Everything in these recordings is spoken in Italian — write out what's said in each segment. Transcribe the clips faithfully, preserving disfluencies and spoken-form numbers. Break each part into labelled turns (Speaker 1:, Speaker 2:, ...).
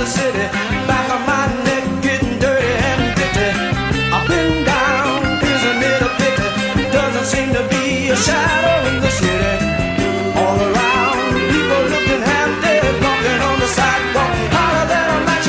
Speaker 1: the city. Back of my neck getting dirty and bitty. Up and down, isn't it a pity? Doesn't seem to be a shadow in the city. All around, people looking half dead, walking on the sidewalk, hotter than a match.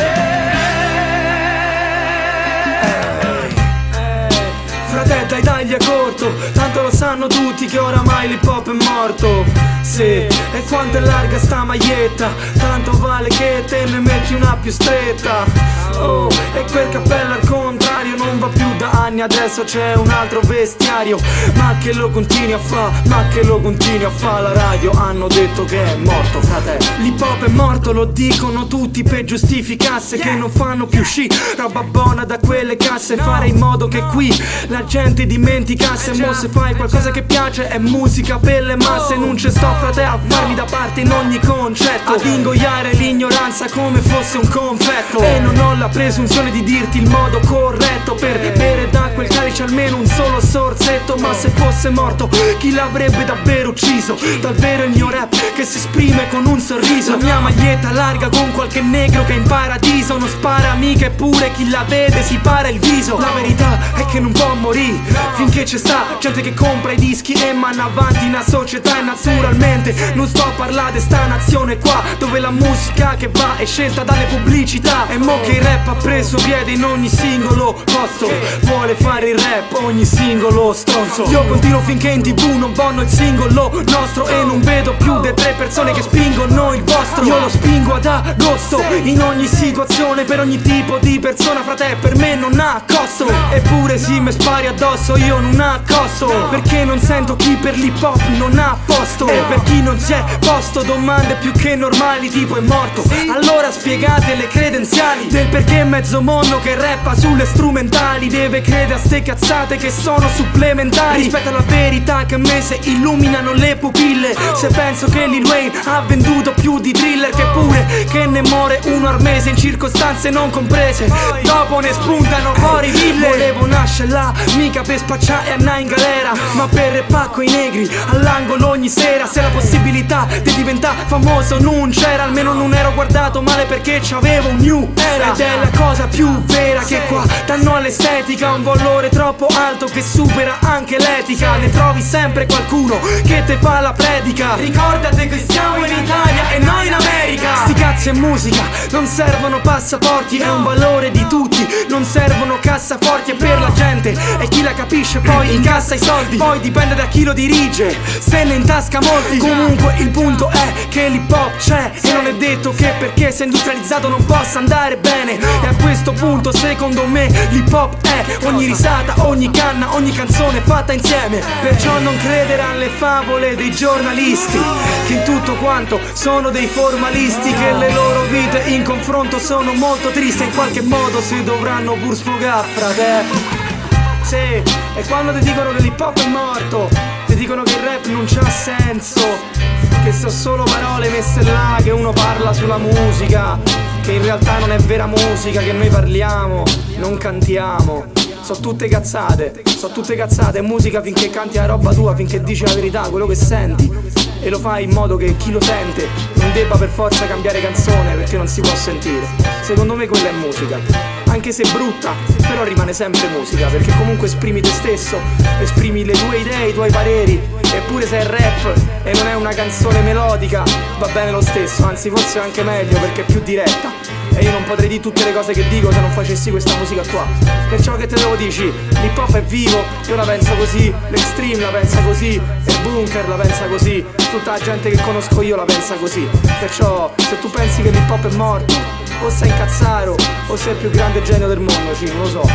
Speaker 2: Frate, dai taglia corto, tanto lo sanno tutti che oramai l'hip hop è morto. Sì, e quanto è larga sta maglietta, tanto vale che te ne metti una più stretta. Oh, e quel cappello al contrario non va più da anni, adesso c'è un altro vestiario. Ma che lo continui a fa, ma che lo continui a fa. La radio hanno detto che è morto, frate. L'hip hop è morto, lo dicono tutti per giustificarsi che non fanno più sci, roba buona da quelle casse. Fare in modo che qui la gente dimenticasse. Mo se fai qualcosa che piace è musica per le masse. Non ci sto, frate, a farmi da parte in ogni concetto, ad ingoiare l'ignoranza come fosse un confetto. E non ho la presunzione di dirti il modo corretto per bere da quel calice almeno un solo sorsetto. Ma se fosse morto chi l'avrebbe davvero ucciso? Davvero il mio rap che si esprime con un sorriso. La mia maglietta larga con qualche negro che è in paradiso. Non spara mica, eppure chi la vede si para il viso. La verità è che non può morire finché c'è sta gente che compra i dischi e manda avanti una società. E naturalmente non sto a parlare di sta nazione qua, dove la musica che va è scelta dalle pubblicità. E mo che il rap ha preso piede in ogni singolo posto, vuole fare il rap ogni singolo stronzo. Io continuo finché in tv non vanno il singolo nostro, e non vedo più de tre persone che spingono il vostro. Io lo spingo ad agosto in ogni situazione, per ogni tipo di persona, frate, per me non ha costo. Eppure sì, me spari addosso, io non accosto, perché non sento chi per l'hip hop non ha posto. E per chi non si è posto domande più che normali, tipo è morto, allora spiegate le credenziali del perché mezzo mondo che rappa sulle strumentali deve credere a ste cazzate che sono supplementari rispetto alla verità che a me se illuminano le pupille. Se penso che Lil Wayne ha venduto più di Thriller, che pure che ne muore uno al mese in circostanze non comprese, dopo ne spuntano fuori mille. Volevo nascere là, mica per spacciare e andare in galera, ma per rappare coi negri all'angolo ogni sera. Se la possibilità di diventare famoso non c'era, almeno non ero guardato male perché c'avevo un new era. Ed è la cosa più vera che qua danno all'estetica un valore troppo alto che supera anche l'etica. Ne trovi sempre qualcuno che te fa la predica. Ricordate che siamo in Italia e noi in America. Sti cazzi e musica non servono passaporti, è un valore di tutti, non servono cassaforti. E per la gente e chi la capisce poi incassa i soldi, poi dipende da chi lo dirige, se ne intasca molti. Comunque il punto è che l'hip hop c'è, e non è detto che perché sei industrializzato non possa andare bene. E a questo punto secondo me l'hip hop è ogni risata, ogni canna, ogni canzone fatta insieme. Perciò non credere alle favole dei giornalisti che in tutto quanto sono dei formalisti, che le loro vite in confronto sono molto tristi. In qualche modo si dovranno pur sfogare, frate. Sì, e quando ti dicono che l'hip hop è morto, ti dicono che il rap non c'ha senso, che sono solo parole messe là, che uno parla sulla musica, che in realtà non è vera musica, che noi parliamo, non cantiamo. So tutte cazzate, so tutte cazzate. È musica finché canti la roba tua, finché dici la verità, quello che senti, e lo fai in modo che chi lo sente non debba per forza cambiare canzone perché non si può sentire. Secondo me quella è musica, anche se brutta, però rimane sempre musica, perché comunque esprimi te stesso, esprimi le tue idee, i tuoi pareri. Eppure se è rap e non è una canzone melodica va bene lo stesso, anzi forse anche meglio perché è più diretta. E io non potrei dire tutte le cose che dico se non facessi questa musica qua. Perciò che te devo dici, l'hip hop è vivo, io la penso così, l'Extreme la pensa così, il Bunker la pensa così, tutta la gente che conosco io la pensa così. Perciò se tu pensi che l'hip hop è morto, o sei incazzaro o sei il più grande genio del mondo, sì, non lo so.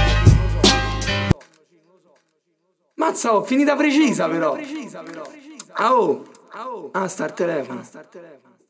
Speaker 2: Mazza, oh, finita precisa però. Ah oh, ah sta il telefono.